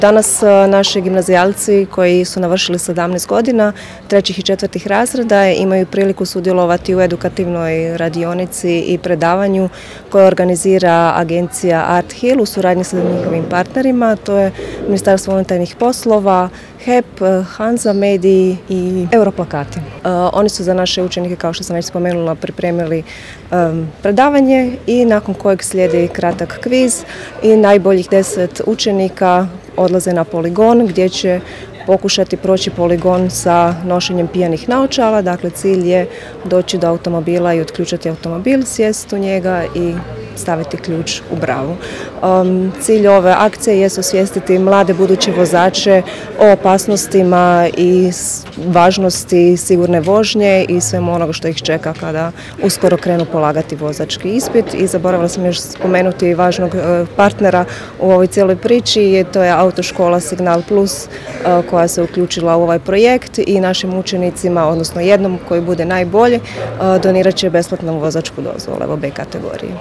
Danas naši gimnazijalci koji su navršili 17 godina, 3. i 4. razreda, imaju priliku sudjelovati u edukativnoj radionici i predavanju koje organizira agencija Art Hill u suradnji sa njihovim partnerima. To je Ministarstvo unutarnjih poslova, HEP, Hanza Mediji i Europlakati. Oni su za naše učenike, kao što sam već spomenula, pripremili predavanje i nakon kojeg slijedi kratak kviz i najboljih 10 učenika odlaze na poligon gdje će pokušati proći poligon sa nošenjem pijanih naočala. Dakle, cilj je doći do automobila i otključati automobil, sjesti u njega i staviti ključ u bravu. Cilj ove akcije je osvijestiti mlade buduće vozače o opasnostima i važnosti sigurne vožnje i svemu onoga što ih čeka kada uskoro krenu polagati vozački ispit. I zaboravila sam još spomenuti važnog partnera u ovoj cijeloj priči, to je autoškola Signal Plus koja se uključila u ovaj projekt i našim učenicima, odnosno jednom koji bude najbolji, donirat će besplatnu vozačku dozvolu, evo B kategoriji.